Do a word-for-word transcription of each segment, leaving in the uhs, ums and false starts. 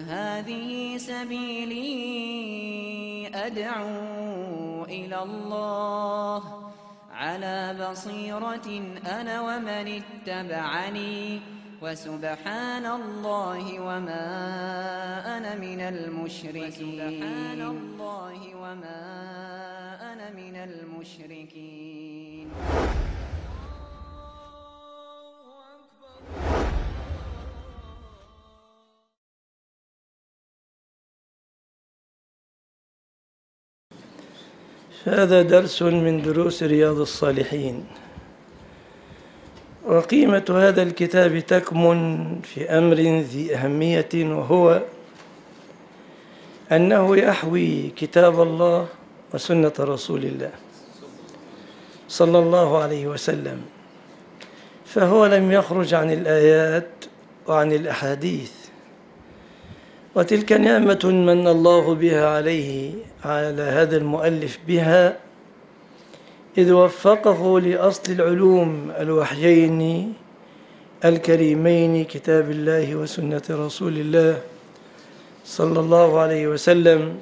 هذه سبيلي أدعو إلى الله على بصيرة أنا ومن اتبعني وسبحان الله وما أنا من المشركين وسبحان الله وما أنا من المشركين. هذا درس من دروس رياض الصالحين، وقيمة هذا الكتاب تكمن في أمر ذي أهمية، وهو أنه يحوي كتاب الله وسنة رسول الله صلى الله عليه وسلم، فهو لم يخرج عن الآيات وعن الأحاديث، وتلك نعمة من الله بها عليه على هذا المؤلف بها، إذ وفقه لأصل العلوم الوحيين الكريمين كتاب الله وسنة رسول الله صلى الله عليه وسلم.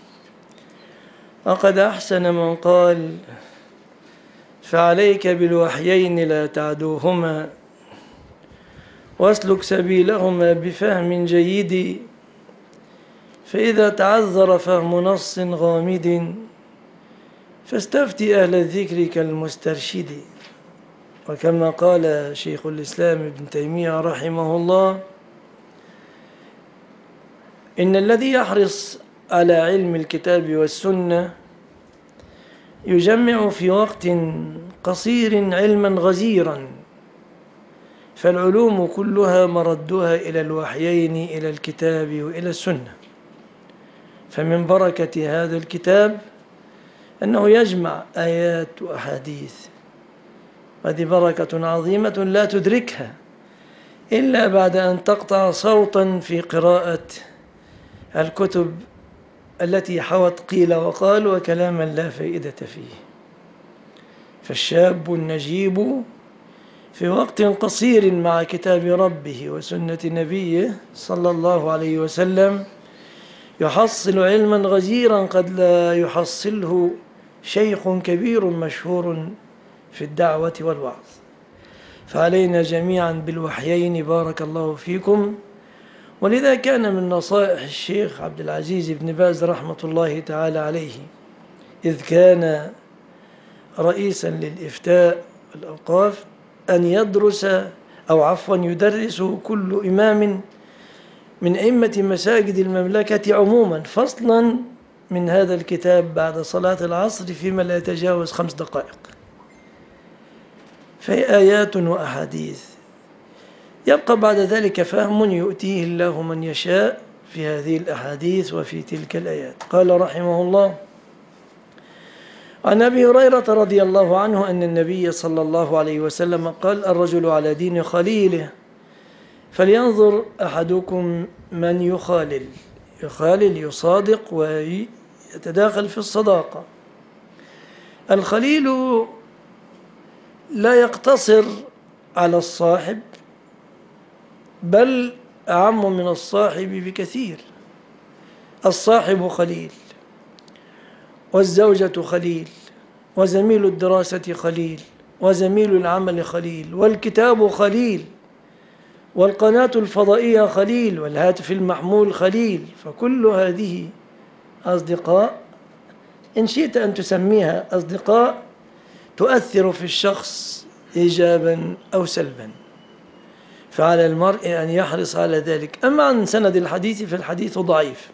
وقد أحسن من قال: فعليك بالوحيين لا تعدوهما واسلك سبيلهما بفهم جيد، فإذا تعذر فهم نص غامض فاستفتي أهل الذكر كالمسترشد. وكما قال شيخ الإسلام ابن تيمية رحمه الله: إن الذي يحرص على علم الكتاب والسنة يجمع في وقت قصير علما غزيرا، فالعلوم كلها مردها إلى الوحيين، إلى الكتاب وإلى السنة. فمن بركة هذا الكتاب أنه يجمع آيات وأحاديث، وهذه بركة عظيمة لا تدركها إلا بعد أن تقطع صوتا في قراءة الكتب التي حوت قيل وقال وكلاما لا فائدة فيه. فالشاب النجيب في وقت قصير مع كتاب ربه وسنة نبيه صلى الله عليه وسلم يحصل علما غزيرا قد لا يحصله شيخ كبير مشهور في الدعوة والوعظ. فعلينا جميعا بالوحيين بارك الله فيكم. ولذا كان من نصائح الشيخ عبد العزيز بن باز رحمة الله تعالى عليه، إذ كان رئيسا للإفتاء والأوقاف، أن يدرس أو عفوا يدرس كل إمام من أئمة مساجد المملكة عموما فصلا من هذا الكتاب بعد صلاة العصر فيما لا يتجاوز خمس دقائق، فهي آيات وأحاديث. يبقى بعد ذلك فهم يؤتيه الله من يشاء في هذه الأحاديث وفي تلك الآيات. قال رحمه الله: عن أبي هريرة رضي الله عنه أن النبي صلى الله عليه وسلم قال: الرجل على دين خليله فلينظر أحدكم من يخالل. يخالل يصادق ويتداخل في الصداقة. الخليل لا يقتصر على الصاحب، بل أعم من الصاحب بكثير. الصاحب خليل، والزوجة خليل، وزميل الدراسة خليل، وزميل العمل خليل، والكتاب خليل، والقناة الفضائية خليل، والهاتف المحمول خليل. فكل هذه أصدقاء إن شئت أن تسميها أصدقاء تؤثر في الشخص إيجابا أو سلبا، فعلى المرء أن يحرص على ذلك. أما عن سند الحديث فالحديث ضعيف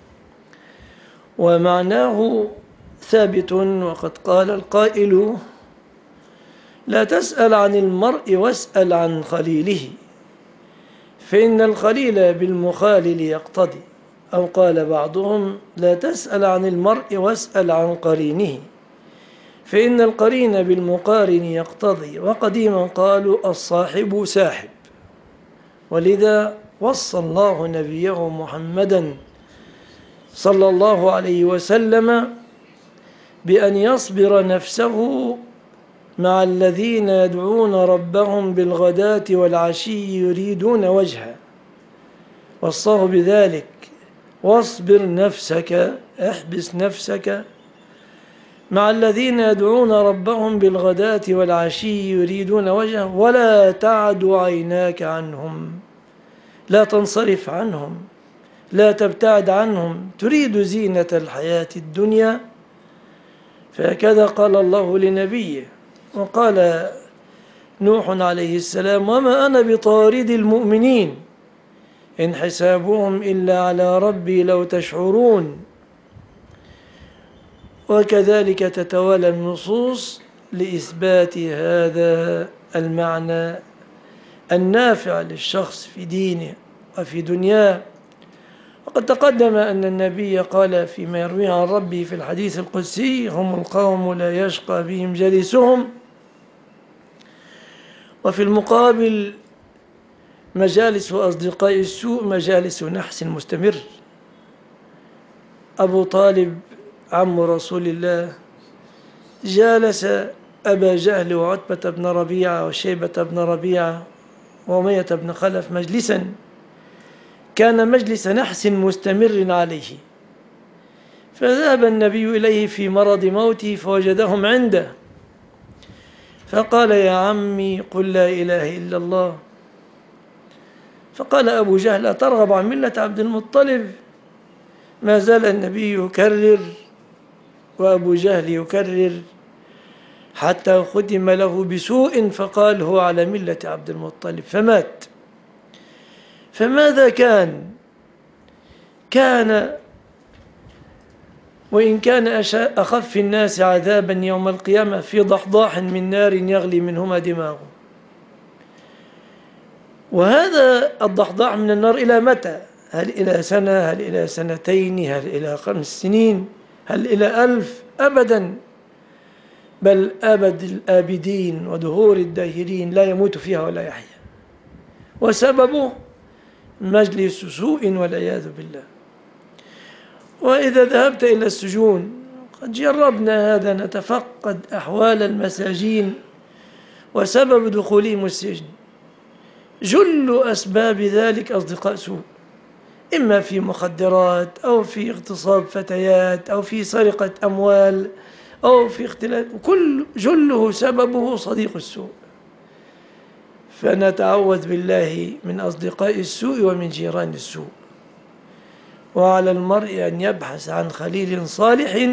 ومعناه ثابت، وقد قال القائل: لا تسأل عن المرء واسأل عن خليله، فإن الخليل بالمخالل يقتدي. أو قال بعضهم: لا تسأل عن المرء واسأل عن قرينه، فإن القرين بالمقارن يقتضي. وقديما قالوا: الصاحب ساحب. ولذا وصى الله نبيه محمدا صلى الله عليه وسلم بأن يصبر نفسه مع الذين يدعون ربهم بالغداة والعشي يريدون وجهه. وصاه بذلك واصبر نفسك، احبس نفسك مع الذين يدعون ربهم بالغداة والعشي يريدون وجهه ولا تعد عيناك عنهم، لا تنصرف عنهم، لا تبتعد عنهم، تريد زينة الحياة الدنيا. فهكذا قال الله لنبيه. وقال نوح عليه السلام: وما أنا بطارد المؤمنين إن حسابهم إلا على ربي لو تشعرون. وكذلك تتوالى النصوص لإثبات هذا المعنى النافع للشخص في دينه وفي دنياه. وقد تقدم أن النبي قال فيما يرويه عن ربه في الحديث القدسي: هم القوم لا يشقى بهم جليسهم. وفي المقابل مجالس أصدقاء السوء مجالس نحس مستمر. أبو طالب عم رسول الله جالس أبا جهل وعتبة بن ربيعة وشيبة بن ربيعة وأمية بن خلف مجلسا كان مجلس نحس مستمر عليه، فذهب النبي إليه في مرض موته فوجدهم عنده، فقال: يا عمي قل لا إله إلا الله. فقال أبو جهل: أترغب عن ملة عبد المطلب؟ ما زال النبي يكرر وأبو جهل يكرر حتى ختم له بسوء، فقال: هو على ملة عبد المطلب، فمات. فماذا كان؟ كان وإن كان أخف الناس عذابا يوم القيامة في ضحضاح من نار يغلي منهما دماغه. وهذا الضحضاح من النار إلى متى؟ هل إلى سنة؟ هل إلى سنتين؟ هل إلى خمس سنين؟ هل إلى ألف؟ أبدا، بل أبد الآبدين ودهور الداهرين، لا يموت فيها ولا يحيا. وسببه مجلس سوء والعياذ بالله. وإذا ذهبت إلى السجون، قد جربنا هذا، نتفقد أحوال المساجين وسبب دخولهم السجن. جل أسباب ذلك أصدقاء سوء، إما في مخدرات أو في اغتصاب فتيات أو في سرقة أموال أو في اختلاف، كل جله سببه صديق السوء. فنتعوذ بالله من أصدقاء السوء ومن جيران السوء. وعلى المرء أن يبحث عن خليل صالح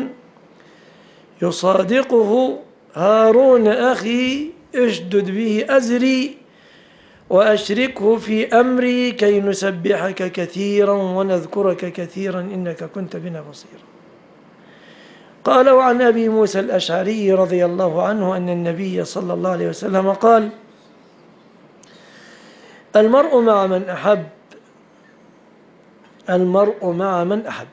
يصادقه. هارون أخي اشدد به أزري وأشركه في أمري كي نسبحك كثيرا ونذكرك كثيرا إنك كنت بنا بصيرا. قال: وعن أبي موسى الأشعري رضي الله عنه أن النبي صلى الله عليه وسلم قال: المرء مع من أحب، المرء مع من أحب.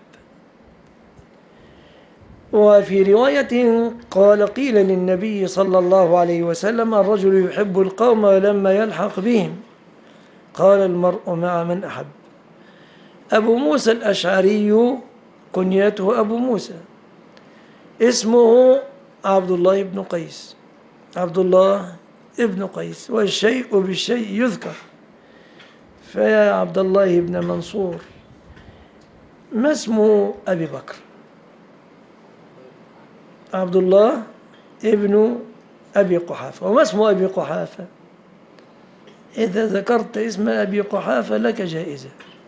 وفي رواية قال: قيل للنبي صلى الله عليه وسلم: الرجل يحب القوم ولما يلحق بهم. قال: المرء مع من أحب. أبو موسى الأشعري كنيته أبو موسى، اسمه عبد الله بن قيس، عبد الله ابن قيس، والشيء بالشيء يذكر. فيا عبد الله بن منصور، ما اسم أبي بكر؟ عبد الله ابن أبي قحافة. وما اسم أبي قحافة؟ إذا ذكرت اسم أبي قحافة لك جائزة.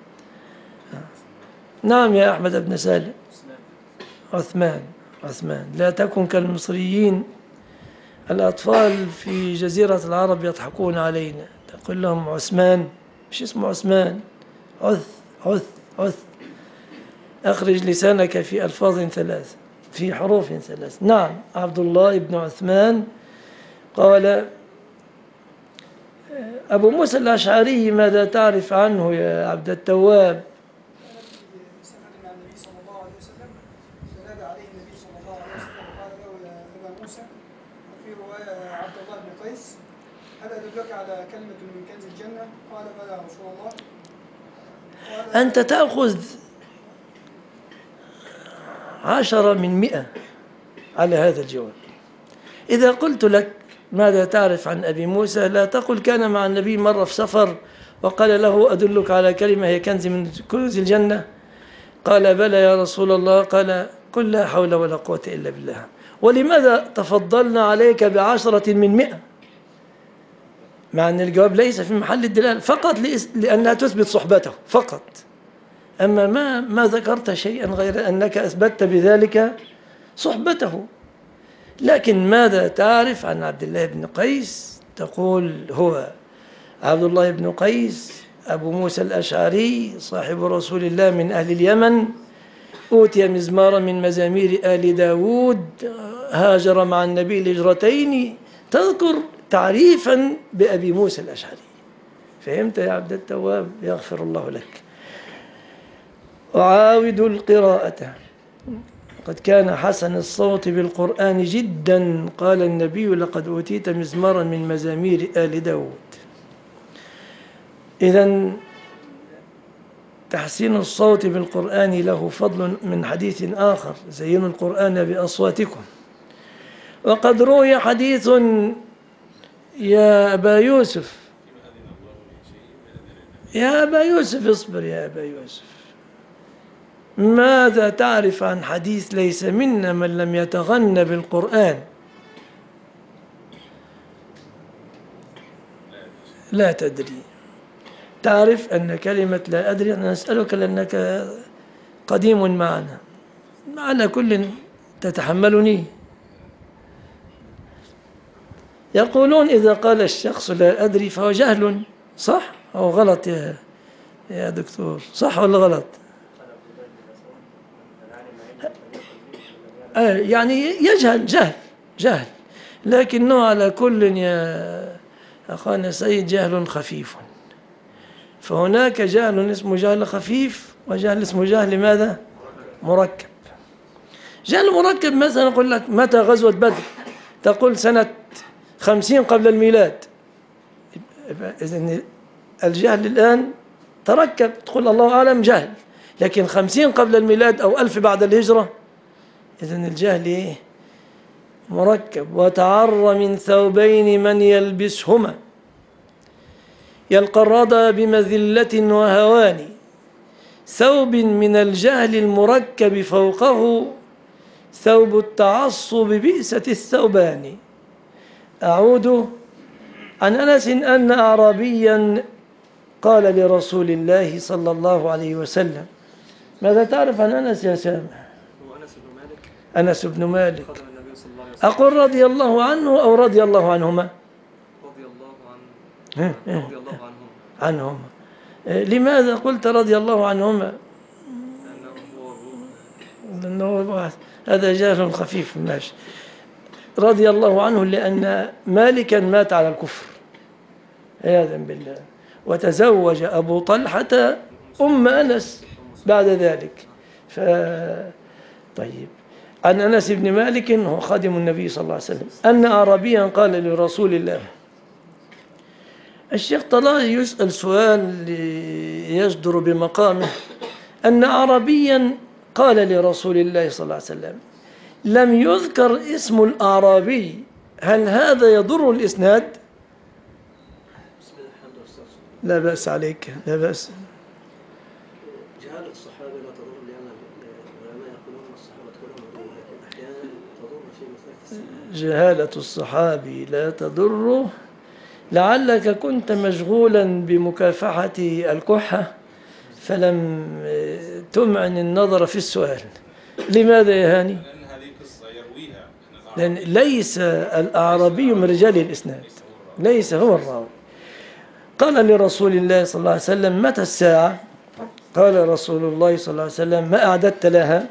نعم يا أحمد بن سالم. عثمان. عثمان. لا تكن كالمصريين، الأطفال في جزيرة العرب يضحكون علينا، تقول لهم عثمان، مش اسمه عثمان، عث عث عث. أخرج لسانك في ألفاظ ثلاث، في حروف ثلاث. نعم، عبد الله بن عثمان. قال: أبو موسى الأشعري ماذا تعرف عنه يا عبد التواب؟ هل أدلك على كلمة من كنز الجنة؟ قال: بلى يا رسول الله. أنت تأخذ عشرة من مئة على هذا الجواب. إذا قلت لك ماذا تعرف عن أبي موسى، لا تقل كان مع النبي مرة في سفر وقال له: أدلك على كلمة هي كنز من كنوز الجنة. قال بلى يا رسول الله. قال قل لا حول ولا قوة إلا بالله. ولماذا تفضلنا عليك بعشرة من مئة؟ مع أن الجواب ليس في محل الدلالة، فقط لأنها تثبت صحبته فقط. أما ما ما ذكرت شيئا غير أنك أثبتت بذلك صحبته. لكن ماذا تعرف عن عبد الله بن قيس؟ تقول هو عبد الله بن قيس أبو موسى الأشعري صاحب رسول الله من أهل اليمن، أوتي مزمارا من مزامير آل داود، هاجر مع النبي الهجرتين. تذكر تعريفا بأبي موسى الأشعري. فهمت يا عبد التواب؟ يغفر الله لك. أعاود القراءة. قد كان حسن الصوت بالقرآن جدا. قال النبي لقد أوتيت مزمارا من مزامير آل داود. إذن تحسين الصوت بالقرآن له فضل من حديث آخر: زينوا القرآن بأصواتكم. وقد روي حديث يا أبا يوسف يا أبا يوسف اصبر يا أبا يوسف. ماذا تعرف عن حديث ليس منا من لم يتغن بالقرآن؟ لا تدري. تعرف أن كلمة لا أدري أنا أسألك لأنك قديم معنا، معنا كل تتحملني. يقولون إذا قال الشخص لا أدري فهو جهل، صح أو غلط يا يا دكتور؟ صح ولا غلط؟ يعني يجهل جهل جهل لكنه على كل يا أخانا سيد جهل خفيف. فهناك جهل اسمه جهل خفيف وجهل اسمه جهل ماذا؟ مركب. جهل مركب مثلا أقول لك متى غزوة بدر؟ تقول سنة خمسين قبل الميلاد. إذن الجهل الآن تركب، تقول الله أعلم جهل. لكن خمسين قبل الميلاد أو ألف بعد الهجرة، إذن الجهل إيه؟ مركب. وتعر من ثوبين من يلبسهما يلقى الرضا بمذلة وهوان، ثوب من الجهل المركب فوقه ثوب التعصب بئسة الثوبان. أعود عن أنس أن أعرابيا قال لرسول الله صلى الله عليه وسلم. ماذا تعرف عن أنس يا سامح؟ هو أنس بن مالك. أنس بن مالك. خادم النبي صلى الله عليه وسلم. أقول رضي الله عنه أو رضي الله عنهما؟ رضي الله عنه. رضي الله عنهما. عنهما. لماذا قلت رضي الله عنهما؟ لأنه هو لأنه هذا جهل خفيف. ماشي. رضي الله عنه لأن مالكا مات على الكفر عياذا بالله، وتزوج أبو طلحة أم أنس بعد ذلك. ف... طيب، عن أنس بن مالك هو خادم النبي صلى الله عليه وسلم أن أعرابيا قال لرسول الله. الشيخ طلال يسأل سؤال يجدر بمقامه. أن أعرابيا قال لرسول الله صلى الله عليه وسلم لم يذكر اسم الأعرابي، هل هذا يضر الإسناد؟ لا بأس عليك، لا بأس. جهالة الصحابة لا تضر، لأن العلماء يقولون الصحابة كلهم عدو، لكن أحيانا تضر في مسألة السنة. جهالة الصحابي لا تضر. لعلك كنت مشغولا بمكافحة الكحة فلم تمعن النظر في السؤال. لماذا يا هاني؟ لأن ليس الأعرابي من رجال الإسناد، ليس هو الراوي. قال لرسول الله صلى الله عليه وسلم متى الساعة؟ قال رسول الله صلى الله عليه وسلم ما أعددت لها؟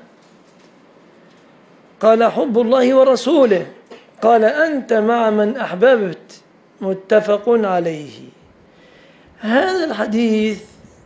قال حب الله ورسوله. قال أنت مع من أحببت. متفق عليه. هذا الحديث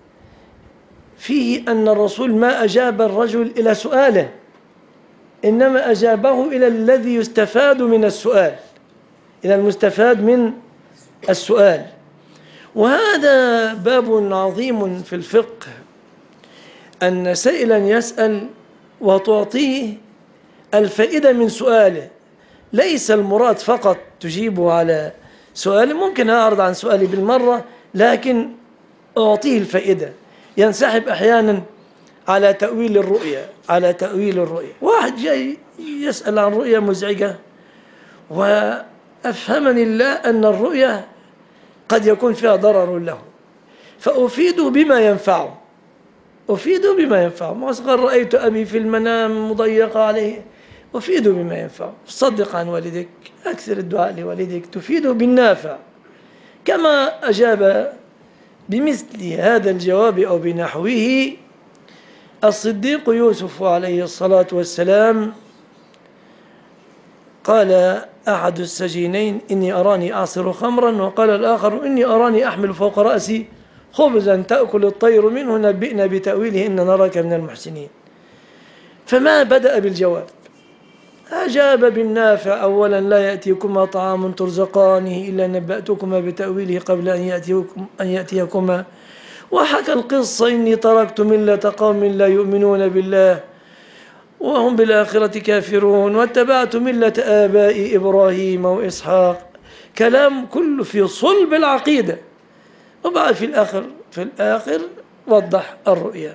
فيه أن الرسول ما أجاب الرجل إلى سؤاله، إنما أجابه إلى الذي يستفاد من السؤال، إلى المستفاد من السؤال. وهذا باب عظيم في الفقه، أن سائلا يسأل وتعطيه الفائدة من سؤاله. ليس المراد فقط تجيبه على سؤالي، ممكن أعرض عن سؤالي بالمرة لكن أعطيه الفائدة. ينسحب أحيانا على تأويل الرؤيا على تأويل الرؤيا. واحد جاي يسأل عن رؤيا مزعجة، وأفهمني الله أن الرؤيا قد يكون فيها ضرر له، فأفيده بما ينفعه أفيده بما ينفعه مثلا رأيت أبي في المنام مضيق عليه، أفيده بما ينفعه. صدق عن والدك، أكثر الدعاء لوالدك، تفيده بالنافع. كما أجاب بمثل هذا الجواب أو بنحوه الصديق يوسف عليه الصلاة والسلام. قال أحد السجينين إني أراني أعصر خمرا، وقال الآخر إني أراني أحمل فوق رأسي خبزا تأكل الطير منه، نبئنا بتأويله إن نراك من المحسنين. فما بدأ بالجواب، أجاب بالنافع. أولا لا يأتيكما طعام ترزقانه إلا نبأتكما بتأويله قبل أن يأتيكم أن يأتيكما، وحكى القصة إني تركت ملة قوم لا يؤمنون بالله وهم بالآخرة كافرون واتبعت ملة آبائي إبراهيم وإسحاق. كلام كله في صلب العقيدة. وبعد في الآخر في الآخر وضح الرؤيا.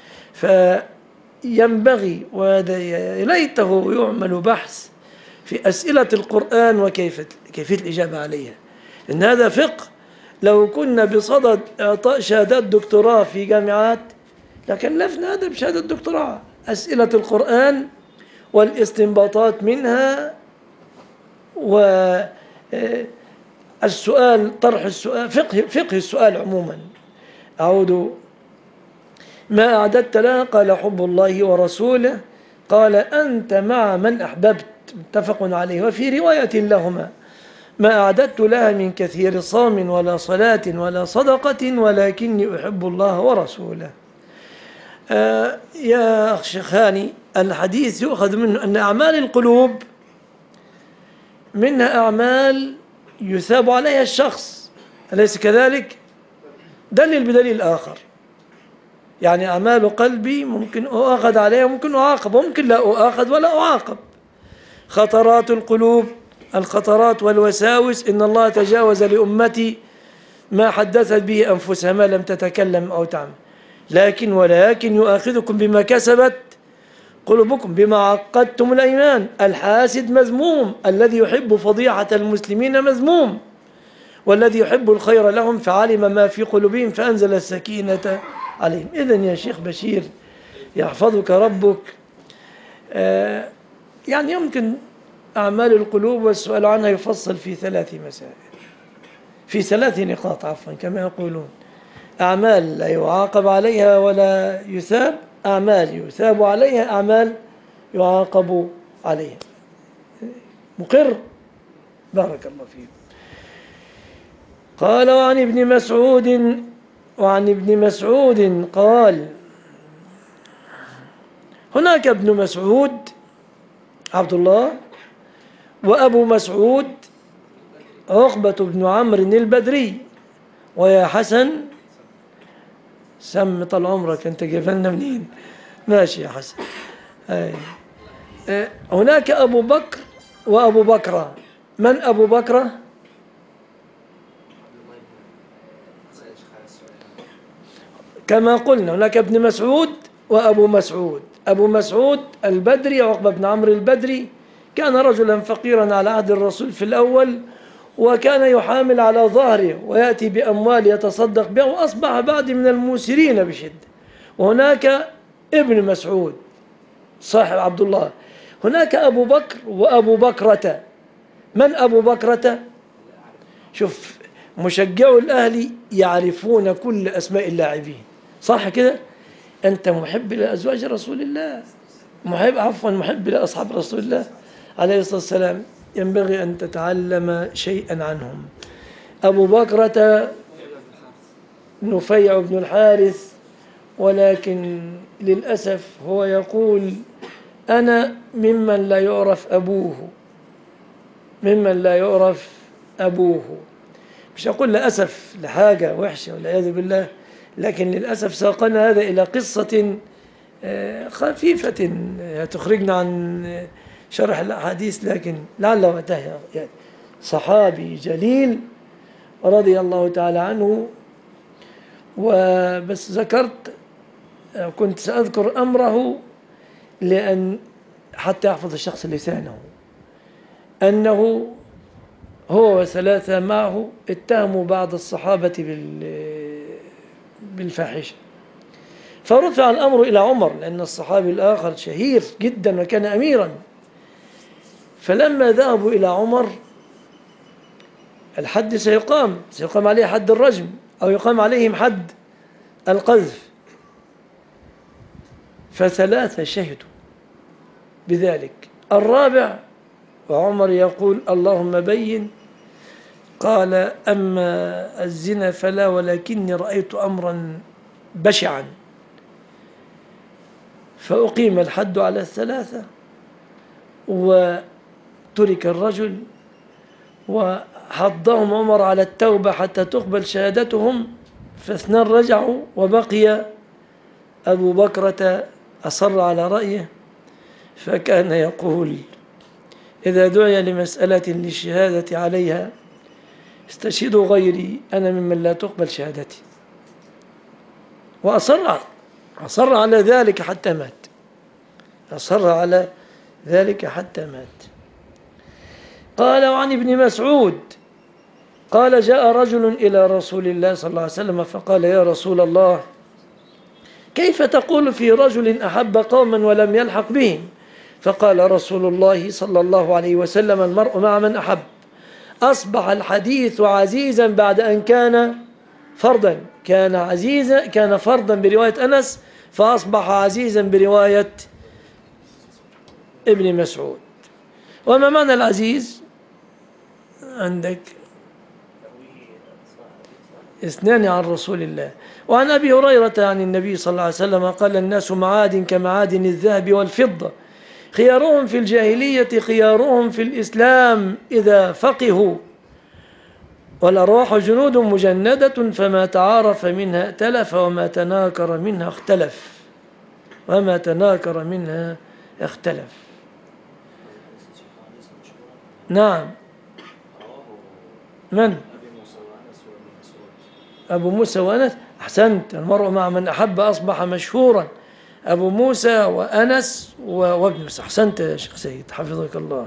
فينبغي وليته يعمل بحث في أسئلة القرآن وكيف كيفية الإجابة عليها، إن هذا فقه. لو كنا بصدد إعطاء شهادات دكتوراه في جامعات لكلفنا هذا بشهادة دكتوراه، أسئلة القرآن والاستنباطات منها، والسؤال طرح السؤال، فقه, فقه السؤال عموما. أعود: ما أعددت لها؟ قال حب الله ورسوله. قال أنت مع من أحببت، متفق عليه. وفي رواية لهما: ما أعددت لها من كثير صوم ولا صلاة ولا صدقة ولكني أحب الله ورسوله. آه يا أخ شيخاني، الحديث يؤخذ منه أن أعمال القلوب منها أعمال يثاب عليها الشخص، أليس كذلك؟ دليل بدليل آخر. يعني أعمال قلبي ممكن أؤاخذ عليها، ممكن أعاقب، ممكن لا أؤاخذ ولا أعاقب. خطرات القلوب، الخطرات والوساوس، إن الله تجاوز لأمتي ما حدثت به أنفسها ما لم تتكلم أو تعمل، لكن ولكن يؤاخذكم بما كسبت قلوبكم بما عقدتم الأيمان. الحاسد مذموم، الذي يحب فضيحة المسلمين مذموم، والذي يحب الخير لهم فعلم ما في قلوبهم فأنزل السكينة عليهم. إذن يا شيخ بشير يحفظك ربك، آه يعني يمكن أعمال القلوب والسؤال عنها يفصل في ثلاث مسائل، في ثلاث نقاط عفوا كما يقولون: أعمال لا يعاقب عليها ولا يثاب، أعمال يثاب عليها، أعمال يعاقب عليها. مقر؟ بارك الله فيك. قال: وعن ابن مسعود وعن ابن مسعود قال: هناك ابن مسعود عبد الله، وأبو مسعود عقبة بن عمرو البدري. ويا حسن سم طال عمرك، أنت جبلنا منين؟ ماشي يا حسن. أي. هناك أبو بكر وأبو بكرة. من أبو بكرة؟ كما قلنا هناك ابن مسعود وأبو مسعود. أبو مسعود البدري عقبة بن عمرو البدري كان رجلا فقيرا على عهد الرسول في الأول، وكان يحامل على ظهره ويأتي بأموال يتصدق بها، وأصبح بعد من الموسرين بشدة. وهناك ابن مسعود صاحب عبد الله. هناك أبو بكر وأبو بكرة. من أبو بكرة؟ شوف، مشجعو الأهلي يعرفون كل أسماء اللاعبين، صح كده؟ أنت محب لأزواج رسول الله، محب عفوا محب لأصحاب رسول الله عليه الصلاة والسلام، ينبغي أن تتعلم شيئا عنهم. أبو بكرة نفيع بن الحارث، ولكن للأسف هو يقول: أنا ممن لا يعرف أبوه، ممن لا يعرف أبوه. مش أقول للأسف لحاجة وحشة والعياذ بالله، لكن للأسف ساقنا هذا إلى قصة خفيفة تخرجنا عن شرح الأحاديث، لكن لعل وقتها يعني. صحابي جليل رضي الله تعالى عنه، وبس ذكرت كنت سأذكر أمره لأن حتى يحفظ الشخص لسانه، أنه هو وثلاثة معه اتهموا بعض الصحابة بالفاحشة، فرفع الأمر إلى عمر لأن الصحابي الآخر شهير جدا وكان أميرا. فلما ذهبوا إلى عمر الحد سيقام سيقام عليه حد الرجم أو يقام عليهم حد القذف، فثلاثة شهدوا بذلك. الرابع وعمر يقول اللهم بين، قال أما الزنا فلا، ولكني رأيت أمرا بشعا، فأقيم الحد على الثلاثة وترك الرجل، وحضهم عمر على التوبة حتى تقبل شهادتهم، فاثنان رجعوا وبقي أبو بكرة أصر على رأيه، فكان يقول إذا دعي لمسألة للشهادة عليها استشهدوا غيري، أنا ممن لا تقبل شهادتي. وأصر أصر على ذلك حتى مات، أصر على ذلك حتى مات. قال وعن ابن مسعود قال جاء رجل إلى رسول الله صلى الله عليه وسلم فقال يا رسول الله كيف تقول في رجل أحب قوما ولم يلحق بهم؟ فقال رسول الله صلى الله عليه وسلم المرء مع من أحب. أصبح الحديث عزيزا بعد أن كان فردا، كان عزيزا كان فردا برواية أنس، فأصبح عزيزا برواية ابن مسعود. وما معنى العزيز عندك؟ اثنان عن رسول الله. وعن أبي هريرة عن النبي صلى الله عليه وسلم قال الناس معادن كمعادن الذهب والفضة، خيارهم في الجاهلية خيارهم في الإسلام إذا فقهوا، والأرواح جنود مجندة فما تعارف منها ائتلف وما تناكر منها اختلف وما تناكر منها اختلف. نعم. من؟ أبو موسى وأنس. أحسنت، المرء مع من أحب أصبح مشهورا، أبو موسى وأنس وابن موسى. أحسنت يا شيخ سيد حفظك الله.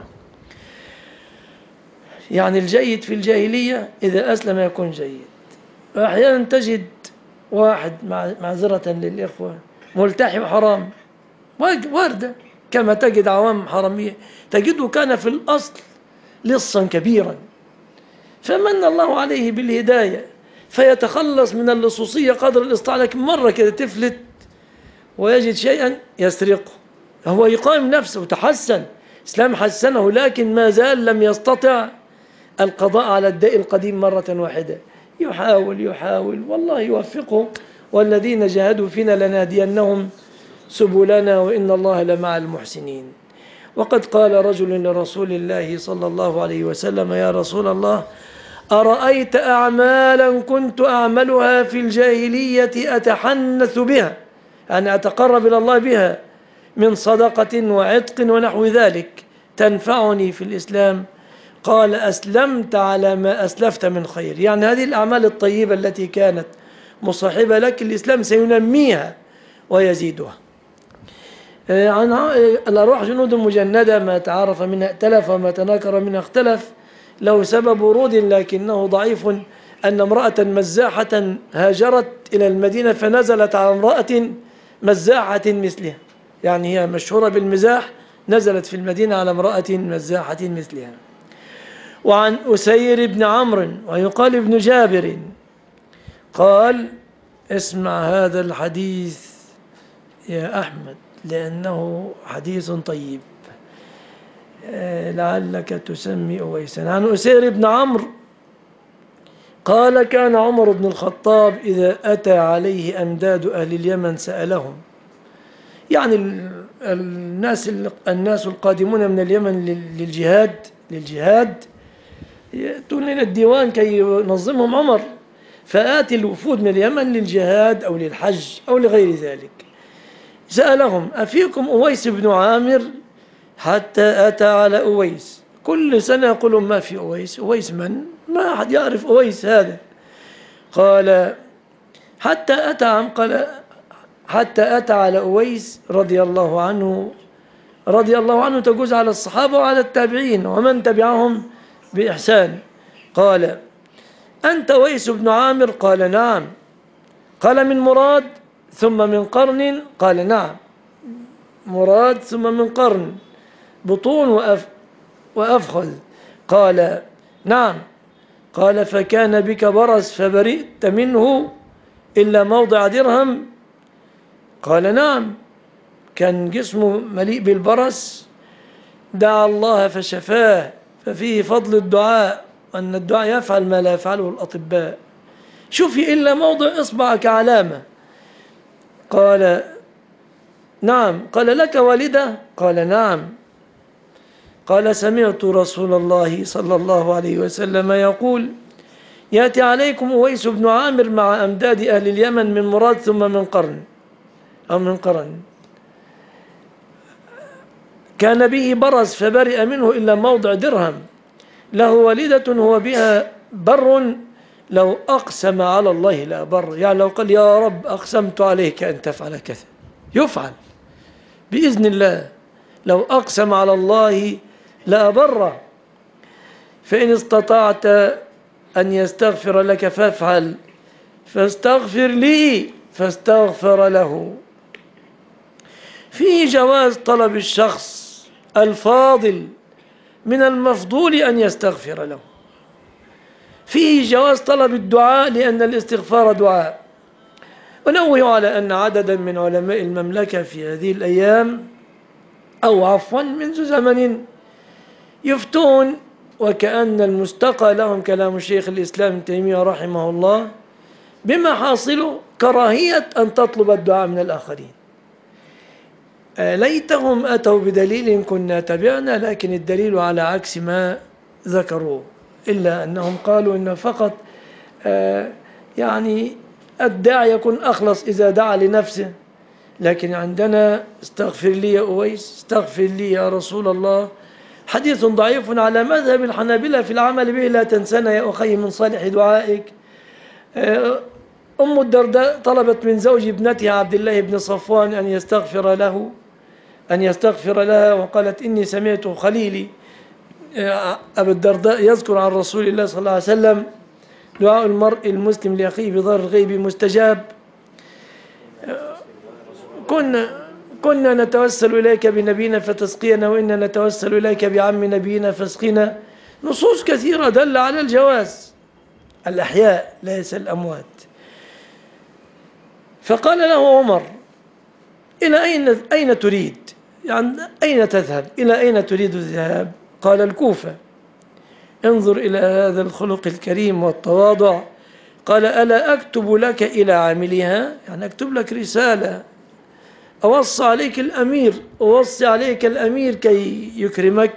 يعني الجيد في الجاهلية إذا أسلم يكون جيد. أحيانا تجد واحد معذرة للإخوة ملتحي حرام واردة، كما تجد عوام حرامية، تجده كان في الأصل لصا كبيرا، فمن الله عليه بالهداية فيتخلص من اللصوصية قدر الاستطاعة، لكن مرة كده تفلت ويجد شيئا يسرقه، هو يقاوم نفسه وتحسن، الإسلام حسنه، لكن ما زال لم يستطع القضاء على الداء القديم مرة واحدة، يحاول يحاول والله يوفقه، والذين جاهدوا فينا لنهدينهم سبلنا وإن الله لمع المحسنين. وقد قال رجل لرسول الله صلى الله عليه وسلم يا رسول الله أرأيت أعمالا كنت أعملها في الجاهلية أتحنث بها، يعني أتقرب إلى الله بها، من صدقة وعتق ونحو ذلك، تنفعني في الإسلام؟ قال أسلمت على ما أسلفت من خير. يعني هذه الأعمال الطيبة التي كانت مصاحبة لك الإسلام سينميها ويزيدها. عن الأرواح جنود مجندة ما تعارف منها ائتلف وما تناكر منها اختلف، له سبب ورود لكنه ضعيف، أن امرأة مزاحة هاجرت إلى المدينة فنزلت على امرأة مزاحة مثلها، يعني هي مشهورة بالمزاح، نزلت في المدينة على امرأة مزاحة مثلها. وعن أسير بن عمرو ويقال ابن جابر قال اسمع هذا الحديث يا أحمد لأنه حديث طيب لعلك تسمي أويسا. عن أسير بن عمرو قال كان عمر بن الخطاب إذا أتى عليه أمداد أهل اليمن سألهم، يعني الناس الناس القادمون من اليمن للجهاد للجهاد يأتون إلى الديوان كي ينظمهم عمر، فآتي الوفود من اليمن للجهاد أو للحج أو لغير ذلك، سألهم أفيكم أويس بن عامر؟ حتى أتى على أويس، كل سنة يقولون ما في أويس. أويس من؟ ما أحد يعرف أويس هذا. قال حتى أتى عم قال حتى أتى على أويس رضي الله عنه رضي الله عنه تجوز على الصحابة وعلى التابعين ومن تبعهم بإحسان. قال: أنت أويس بن عامر؟ قال: نعم. قال: من مراد ثم من قرن؟ قال: نعم، مراد ثم من قرن، بطون وأف وأفخذ. قال: نعم. قال: فكان بك برص فبرئت منه إلا موضع درهم؟ قال: نعم، كان جسمه مليء بالبرص، دعا الله فشفاه، ففيه فضل الدعاء، أن الدعاء يفعل ما لا يفعله الأطباء. شوفي إلا موضع إصبعك علامة. قال: نعم. قال: لك والدة؟ قال: نعم. قال: سمعت رسول الله صلى الله عليه وسلم يقول: يأتي عليكم أويس بن عامر مع أمداد أهل اليمن من مراد ثم من قرن أو من قرن، كان به برص فبرئ منه إلا موضع درهم، له والدة هو بها بر، لو أقسم على الله لا بر، يعني لو قال: يا رب أقسمت عليك أن تفعل كذا، يفعل بإذن الله. لو أقسم على الله لا بر. فإن استطعت أن يستغفر لك فافعل، فاستغفر لي فاستغفر له. فيه جواز طلب الشخص الفاضل من المفضول أن يستغفر له. فيه جواز طلب الدعاء لأن الاستغفار دعاء. ونوه على أن عددا من علماء المملكة في هذه الأيام، أو عفوا منذ زمن، يفتون وكأن المستقى لهم كلام الشيخ الإسلام ابن تيمية رحمه الله، بما حاصله كراهية أن تطلب الدعاء من الآخرين. ليتهم أتوا بدليل كنا تبعنا، لكن الدليل على عكس ما ذكروه، إلا أنهم قالوا إن فقط يعني الداعي يكون أخلص إذا دعا لنفسه. لكن عندنا: استغفر لي يا أويس، استغفر لي يا رسول الله، حديث ضعيف على مذهب الحنابلة في العمل به: لا تنسنا يا أخي من صالح دعائك. أم الدرداء طلبت من زوج ابنتها عبد الله بن صفوان أن يستغفر له أن يستغفر لها، وقالت: إني سمعت خليلي أبا الدرداء يذكر عن رسول الله صلى الله عليه وسلم: دعاء المرء المسلم لأخيه بظهر الغيب مستجاب. كنا كنا نتوسل إليك بنبينا فتسقينا، وإنا نتوسل إليك بعم نبينا فاسقنا. نصوص كثيرة دل على الجواز. الأحياء ليس الأموات. فقال له عمر: إلى أين أين تريد؟ يعني أين تذهب؟ إلى أين تريد الذهاب؟ قال: الكوفة. انظر إلى هذا الخلق الكريم والتواضع. قال: ألا أكتب لك إلى عاملها؟ يعني أكتب لك رسالة، أوصي عليك الأمير أوصي عليك الأمير كي يكرمك.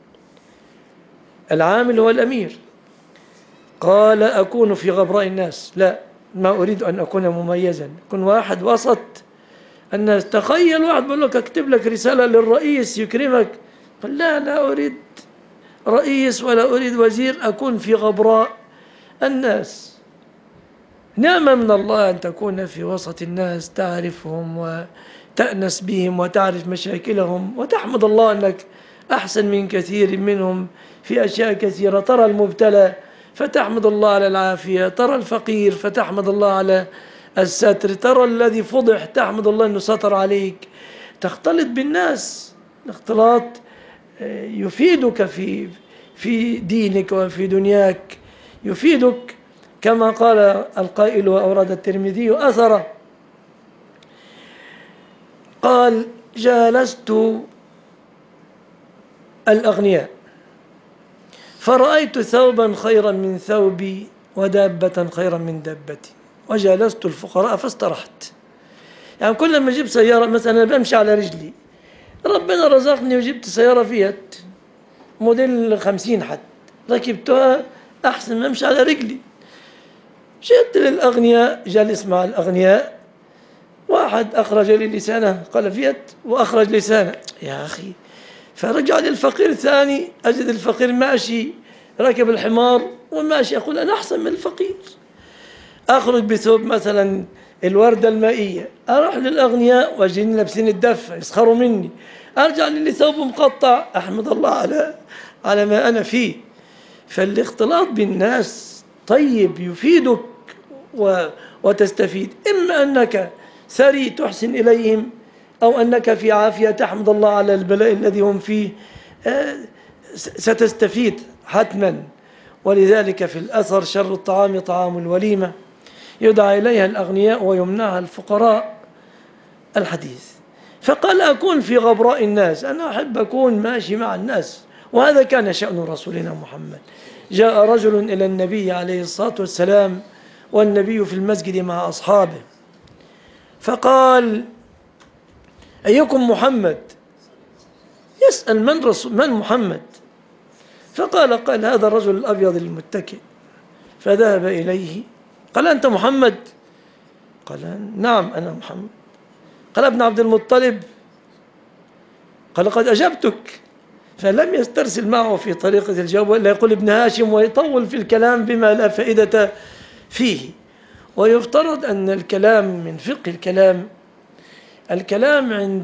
العامل هو الأمير. قال: أكون في غبراء الناس؟ لا، ما أريد أن أكون مميزا، أكون واحد وسط الناس. تخيل واحد بيقول لك: أكتب لك رسالة للرئيس يكرمك. قال: لا، لا أريد رئيس ولا أريد وزير، أكون في غبراء الناس. نعمة من الله أن تكون في وسط الناس، تعرفهم وتأنس بهم وتعرف مشاكلهم، وتحمد الله أنك أحسن من كثير منهم في أشياء كثيرة. ترى المبتلى فتحمد الله على العافية، ترى الفقير فتحمد الله على الستر، ترى الذي فضح تحمد الله أنه ستر عليك. تختلط بالناس، الاختلاط يفيدك في في دينك وفي دنياك، يفيدك كما قال القائل وأورد الترمذي أثره. قال: جالست الأغنياء فرأيت ثوبا خيرا من ثوبي ودابة خيرا من دابتي، وجالست الفقراء فاسترحت. يعني كل ما أجيب سيارة مثلا، بمشي على رجلي، ربنا رزقني وجبت سيارة فيات موديل خمسين حد، ركبتها أحسن ما أمشي على رجلي. جئت للأغنياء، جالس مع الأغنياء، واحد أخرج لي لسانه قال فيات، وأخرج لسانه يا أخي. فرجع للفقير الثاني، أجد الفقير ماشي ركب الحمار وماشي، أقول أنا أحسن من الفقير. أخرج بثوب مثلا الوردة المائية، أروح للأغنياء واجيني لابسين الدفة يسخروا مني، أرجع للي ثوبه مقطع أحمد الله على على ما أنا فيه. فالاختلاط بالناس طيب يفيدك وتستفيد، إما أنك ثري تحسن إليهم، أو أنك في عافية تحمد الله على البلاء الذي هم فيه، ستستفيد حتما. ولذلك في الأثر شر الطعام طعام الوليمة يدعى إليها الأغنياء ويمنعها الفقراء الحديث. فقال أكون في غبراء الناس، أنا أحب أكون ماشي مع الناس، وهذا كان شأن رسولنا محمد. جاء رجل إلى النبي عليه الصلاة والسلام والنبي في المسجد مع أصحابه، فقال أيكم محمد؟ يسأل من رسول من محمد؟ فقال قال هذا الرجل الأبيض المتكئ. فذهب إليه قال أنت محمد؟ قال نعم أنا محمد. قال ابن عبد المطلب؟ قال قد أجبتك. فلم يسترسل معه في طريقة الجواب، ولا يقول ابن هاشم ويطول في الكلام بما لا فائدة فيه. ويفترض أن الكلام من فقه الكلام، الكلام عند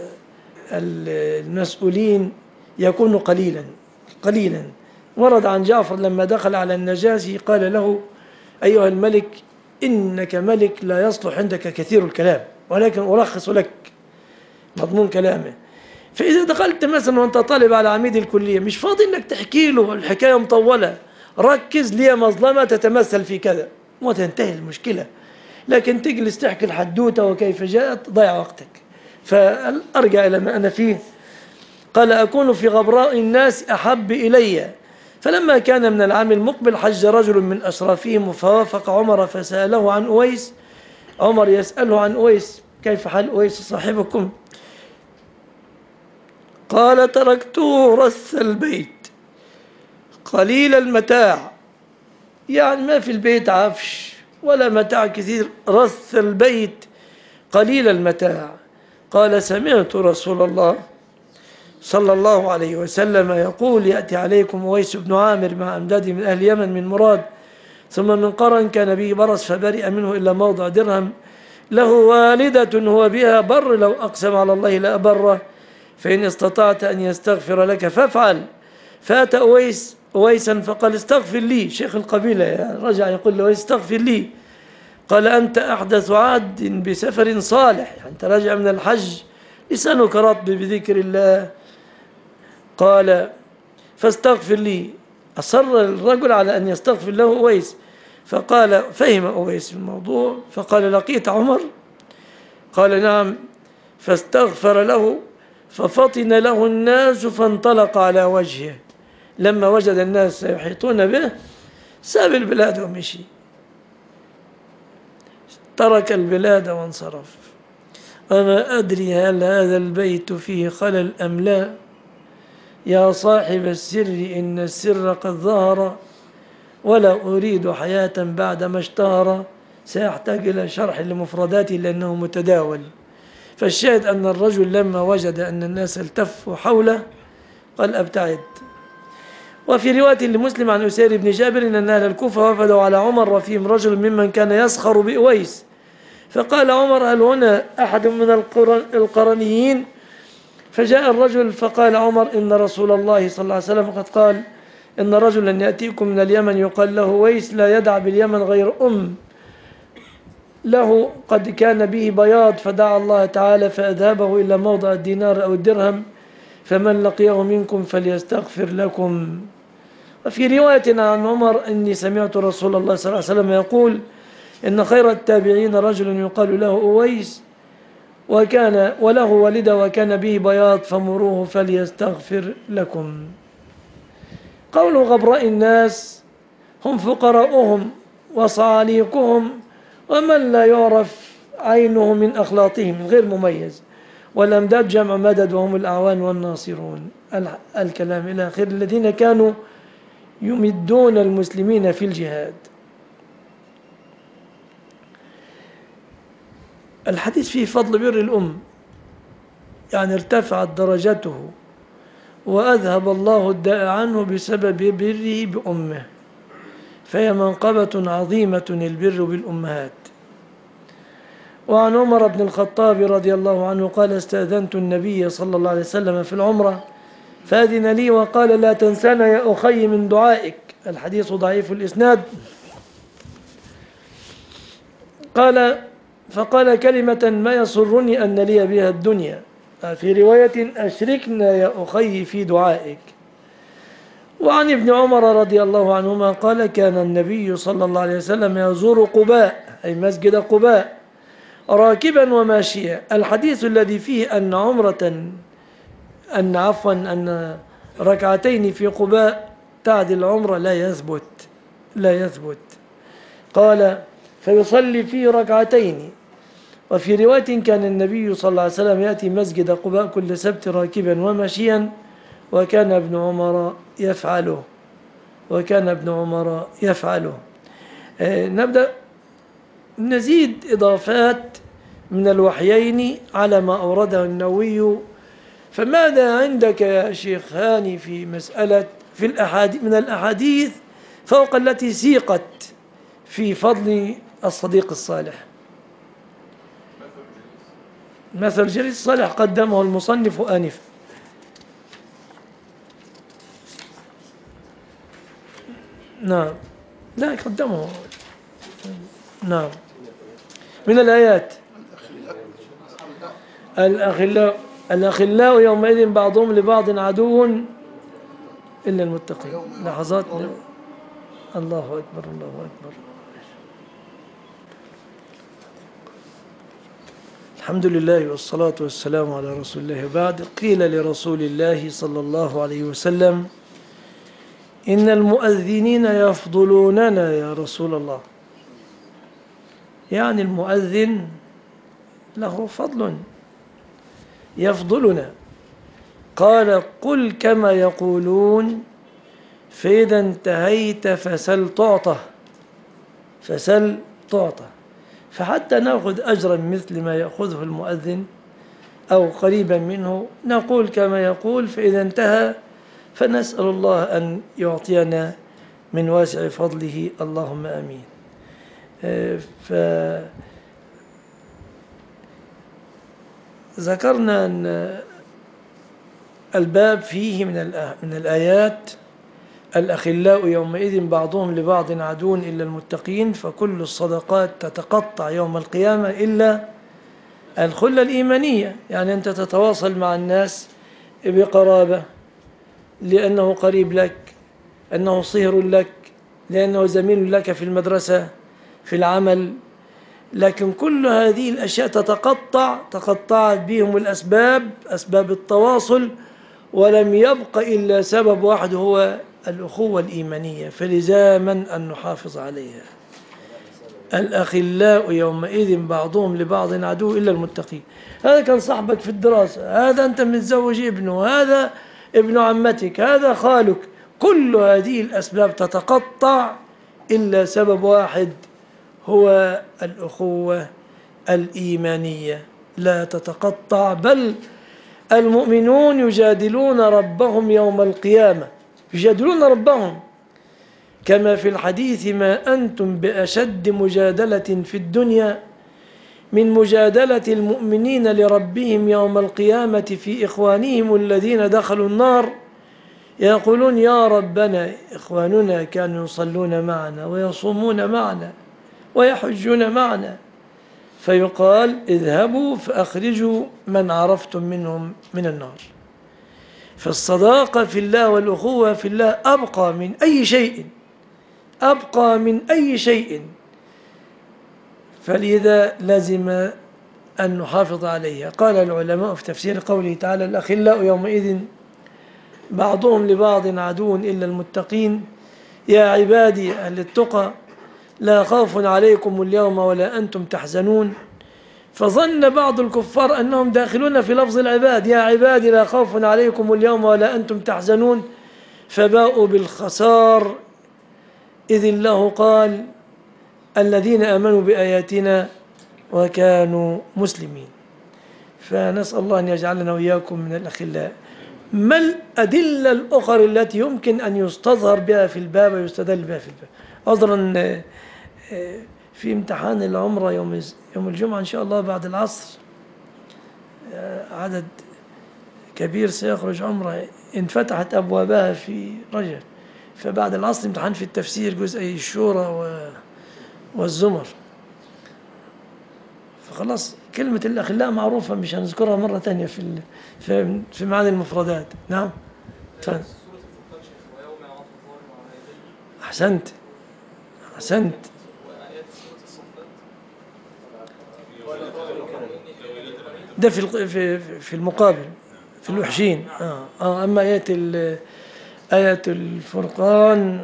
المسؤولين يكون قليلا قليلا. ورد عن جعفر لما دخل على النجاشي قال له أيها الملك إنك ملك لا يصلح عندك كثير الكلام، ولكن أرخص لك مضمون كلامه. فإذا دخلت مثلا وأنت طالب على عميد الكلية مش فاضي إنك تحكي له الحكاية مطولة، ركز لي مظلمة تتمثل في كذا وتنتهي المشكلة. لكن تجلس تحكي الحدوتة وكيف جاءت ضيع وقتك. فأرجع إلى ما أنا فيه. قال أكون في غبراء الناس أحب إلي. فلما كان من العام المقبل حج رجل من أشرافهم فوافق عمر فسأله عن أويس. عمر يسأله عن أويس كيف حال أويس صاحبكم؟ قال تركته رث البيت قليل المتاع، يعني ما في البيت عفش ولا متاع كثير، رث البيت قليل المتاع. قال سمعت رسول الله صلى الله عليه وسلم يقول يأتي عليكم أويس بن عامر مع أمداد من أهل اليمن من مراد ثم من قرن كان به برص فبرئ منه إلا موضع درهم، له والدة هو بها بر لو أقسم على الله لأبره، فإن استطعت أن يستغفر لك فافعل. فأتى أويس أويسا فقال استغفر لي. شيخ القبيلة يعني رجع يقول له استغفر لي. قال أنت أحدث عهد بسفر صالح، يعني أنت راجع من الحج لسانك رطب بذكر الله. قال فاستغفر لي. أصر الرجل على أن يستغفر له أويس، فقال فهم أويس الموضوع فقال لقيت عمر؟ قال نعم. فاستغفر له ففطن له الناس فانطلق على وجهه. لما وجد الناس يحيطون به ساب البلاد ومشي، ترك البلاد وانصرف. وما أدري هل هذا البيت فيه خلل أم لا. يا صاحب السر إن السر قد ظهر ولا أريد حياة بعدما اشتهر. سيحتاج إلى شرح لمفرداته لأنه متداول. فالشاهد أن الرجل لما وجد أن الناس التفوا حوله قال أبتعد. وفي رواية لمسلم عن أسير بن جابر أن أهل الكوفة وفدوا على عمر وفيهم رجل ممن كان يسخر بأويس، فقال عمر هل هنا أحد من القرنيين؟ فجاء الرجل فقال عمر إن رسول الله صلى الله عليه وسلم قد قال إن رجلا يأتيكم من اليمن يقال له أويس لا يدع باليمن غير أم له قد كان به بياض، فدعا الله تعالى فأذهبه إلى موضع الدينار أو الدرهم، فمن لقيه منكم فليستغفر لكم. وفي رواية عن عمر إني سمعت رسول الله صلى الله عليه وسلم يقول إن خير التابعين رجل يقال له أويس وكان وله والدة وكان به بياض فمروه فليستغفر لكم. قول غبراء الناس هم فقراؤهم وصعاليقهم ومن لا يعرف عينه من أخلاطهم غير مميز، والأمداد جمع مدد وهم الأعوان والناصرون. الكلام إلى آخر الذين كانوا يمدون المسلمين في الجهاد. الحديث فيه فضل بر الأم، يعني ارتفعت درجته وأذهب الله الداء عنه بسبب بره بأمه، فهي منقبة عظيمة البر بالأمهات. وعن عمر بن الخطاب رضي الله عنه قال استأذنت النبي صلى الله عليه وسلم في العمرة فأذن لي وقال لا تنسانا يا أخي من دعائك. الحديث ضعيف الإسناد. قال فقال كلمة ما يسرني أن لي بها الدنيا، في رواية أشركنا يا أخي في دعائك. وعن ابن عمر رضي الله عنهما قال كان النبي صلى الله عليه وسلم يزور قباء أي مسجد قباء راكبا وماشيا. الحديث الذي فيه أن عمرة أن عفوا أن ركعتين في قباء تعدل العمرة لا يثبت لا يثبت. قال فيصلي فيه ركعتين. وفي رواية كان النبي صلى الله عليه وسلم يأتي مسجد قباء كل سبت راكبا وماشيا وكان ابن عمر يفعله وكان ابن عمر يفعله. آه نبدأ نزيد إضافات من الوحيين على ما أورده النووي. فماذا عندك يا شيخ هاني في مسألة في الأحاديث من الأحاديث فوق التي سيقت في فضل الصديق الصالح؟ مثل الجليس الصالح قدمه المصنف آنفا. نعم لا قدمه. نعم من الآيات الأخلاء الأخلاء يومئذ بعضهم لبعض عدو إلا المتقين. لحظات. الله أكبر الله أكبر. الحمد لله والصلاة والسلام على رسول الله. بعد قيل لرسول الله صلى الله عليه وسلم إن المؤذنين يفضلوننا يا رسول الله، يعني المؤذن له فضل يفضلنا. قال قل كما يقولون فإذا انتهيت فسل تعطى فسل تعطى. فحتى نأخذ أجرا مثل ما يأخذه المؤذن أو قريبا منه نقول كما يقول، فإذا انتهى فنسأل الله أن يعطينا من واسع فضله اللهم آمين. فذكرنا أن الباب فيه من من الآيات الأخلاء يومئذ بعضهم لبعض عدو إلا المتقين، فكل الصدقات تتقطع يوم القيامة إلا الخلة الإيمانية، يعني أنت تتواصل مع الناس بقرابة لأنه قريب لك، أنه صهر لك، لأنه زميل لك في المدرسة في العمل، لكن كل هذه الأشياء تتقطع تقطعت بهم الأسباب أسباب التواصل، ولم يبق إلا سبب واحد هو الأخوة الإيمانية، فلزاما أن نحافظ عليها. الأخلاء يومئذ بعضهم لبعض عدو إلا المتقين. هذا كان صاحبك في الدراسة، هذا أنت متزوج ابنه، هذا ابن عمتك، هذا خالك، كل هذه الأسباب تتقطع إلا سبب واحد هو الأخوة الإيمانية لا تتقطع، بل المؤمنون يجادلون ربهم يوم القيامة، يجادلون ربهم كما في الحديث ما أنتم بأشد مجادلة في الدنيا من مجادلة المؤمنين لربهم يوم القيامة في إخوانهم الذين دخلوا النار، يقولون يا ربنا إخواننا كانوا يصلون معنا ويصومون معنا ويحجون معنا، فيقال اذهبوا فأخرجوا من عرفتم منهم من النار. فالصداقة في الله والأخوة في الله أبقى من أي شيء، أبقى من أي شيء، فلذا لازم أن نحافظ عليها. قال العلماء في تفسير قوله تعالى الأخلاء يومئذ بعضهم لبعض عدو إلا المتقين يا عبادي أهل التقى لا خوف عليكم اليوم ولا أنتم تحزنون. فظن بعض الكفار أنهم داخلون في لفظ العباد، يا عبادي لا خوف عليكم اليوم ولا أنتم تحزنون، فباءوا بالخسار، إذ الله قال الذين آمنوا بآياتنا وكانوا مسلمين. فنسأل الله أن يجعلنا وإياكم من الأخلاء. ما الأدلة الأخرى التي يمكن أن يستظهر بها في الباب ويستدل بها في الباب؟ عذرا في امتحان العمرة يوم يوم الجمعة إن شاء الله بعد العصر، عدد كبير سيخرج عمرة إن فتحت أبوابها في رجب، فبعد العصر امتحان في التفسير جزئي الشورى والزمر. فخلاص كلمة الأخلاء معروفة، مش هنذكرها مرة تانية في في في معاني المفردات. نعم تفضل. أحسنت أحسنت. ده في في في المقابل في الوحشين. آه. آه أما آيات آية الفرقان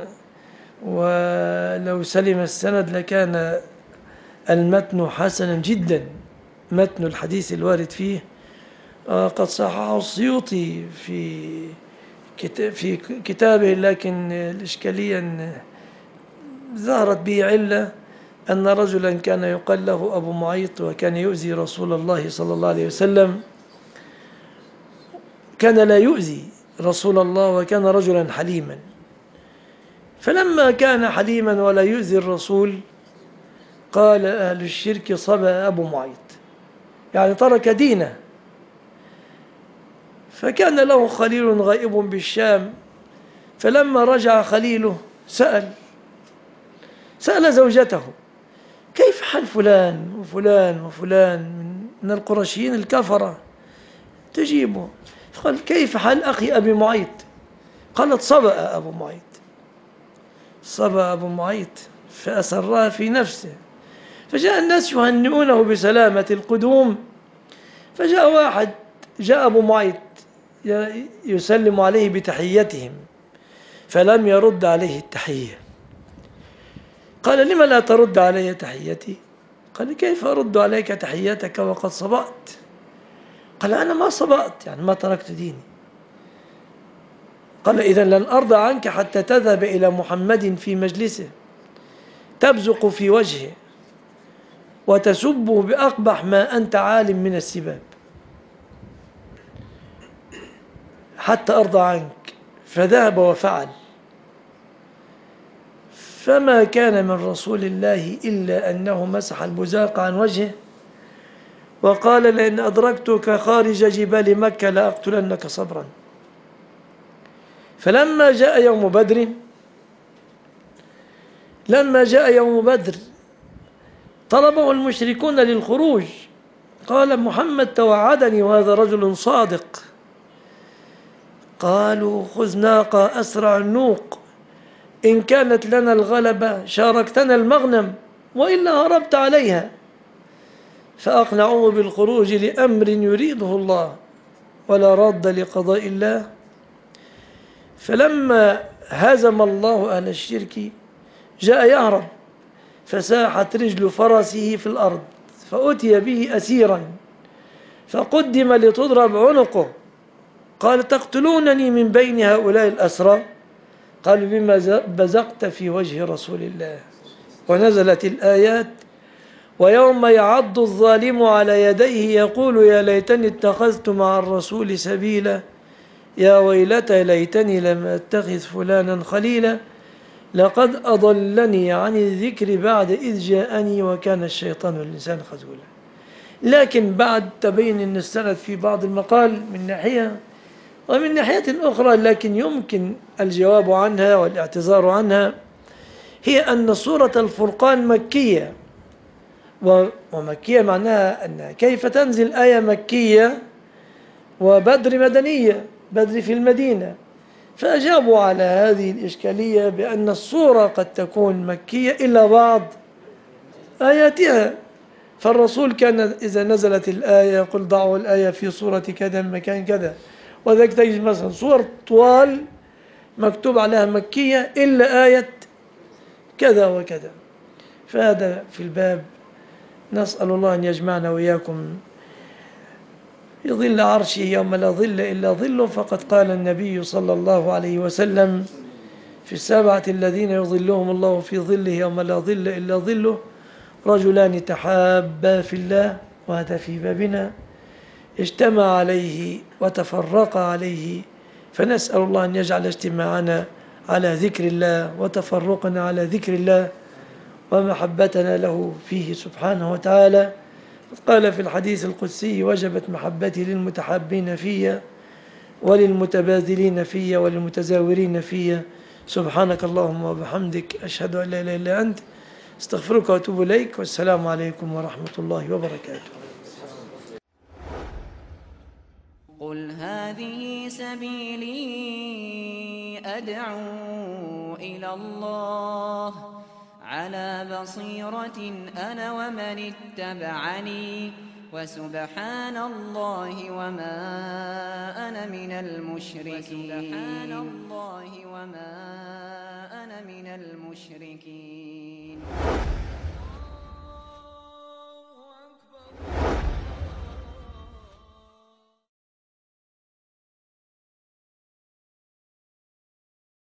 ولو سلم السند لكان المتن حسنا جدا، متن الحديث الوارد فيه آه قد صححه السيوطي في كتاب في كتابه، لكن الإشكالية ظهرت به علة أن رجلا كان يقال له أبو معيط وكان يؤذي رسول الله صلى الله عليه وسلم، كان لا يؤذي رسول الله وكان رجلا حليما، فلما كان حليما ولا يؤذي الرسول قال أهل الشرك صبأ أبو معيط، يعني ترك دينه. فكان له خليل غائب بالشام، فلما رجع خليله سأل سأل زوجته كيف حال فلان وفلان وفلان من القرشيين الكفرة، تجيبه. قال كيف حال أخي أبي معيط؟ قالت صبأ أبو معيط. صبأ أبو معيط فأسرها في نفسه، فجاء الناس يهنئونه بسلامة القدوم، فجاء واحد جاء أبو معيط يسلم عليه بتحيتهم فلم يرد عليه التحية. قال لما لا ترد علي تحيتي؟ قال كيف أرد عليك تحيتك وقد صبأت؟ قال أنا ما صبأت، يعني ما تركت ديني. قال إذن لن أرضى عنك حتى تذهب إلى محمد في مجلسه تبزق في وجهه وتسبه بأقبح ما أنت عالم من السباب حتى أرضى عنك. فذهب وفعل، فما كان من رسول الله إلا أنه مسح البزاق عن وجهه وقال لئن أدركتك خارج جبال مكة لأقتلنك صبرا. فلما جاء يوم بدر لما جاء يوم بدر طلبه المشركون للخروج، قال محمد توعدني وهذا رجل صادق. قالوا خذ ناقة أسرع النوق، إن كانت لنا الغلبة شاركتنا المغنم وإلا هربت عليها. فأقنعوه بالخروج لأمر يريده الله ولا راد لقضاء الله. فلما هزم الله أهل الشرك جاء يهرب، فساحت رجل فرسه في الأرض فأتي به أسيرا فقدم لتضرب عنقه. قال تقتلونني من بين هؤلاء الأسرى؟ قال بما بزقت في وجه رسول الله. ونزلت الآيات ويوم يعض الظالم على يديه يقول يا ليتني اتخذت مع الرسول سبيلا يا ويلتى ليتني لم أتخذ فلانا خليلا لقد أضلني عن الذكر بعد إذ جاءني وكان الشيطان والإنسان خذولا. لكن بعد تبين أن السند في بعض المقال من ناحية ومن ناحية أخرى، لكن يمكن الجواب عنها والاعتذار عنها، هي أن سورة الفرقان مكية، ومكية معناها أن كيف تنزل آية مكية وبدر مدنية، بدر في المدينة. فأجابوا على هذه الإشكالية بأن السورة قد تكون مكية إلا بعض آياتها. فالرسول كان إذا نزلت الآية يقول ضعوا الآية في سورة كذا مكان كذا، وذلك تجد مثلا سور طوال مكتوب عليها مكية إلا آية كذا وكذا. فهذا في الباب. نسأل الله أن يجمعنا وإياكم في ظل عرشه يوم لا ظل إلا ظله. فقد قال النبي صلى الله عليه وسلم في السبعة الذين يظلهم الله في ظله يوم لا ظل إلا ظله رجلان تحابا في الله، وهذا في بابنا، اجتمع عليه وتفرق عليه. فنسأل الله أن يجعل اجتماعنا على ذكر الله وتفرقنا على ذكر الله، ومحبتنا له فيه سبحانه وتعالى. قال في الحديث القدسي: وجبت محبتي للمتحابين فيا وللمتباذلين فيا وللمتزاورين فيا. سبحانك اللهم وبحمدك، أشهد أن لا إله إلا أنت، استغفرك وأتوب إليك، والسلام عليكم ورحمة الله وبركاته. قل هذه سبيلي أدعو إلى الله على بصيرة أنا ومن اتبعني وسبحان الله وما أنا من المشركين. سبحان الله وما أنا من المشركين.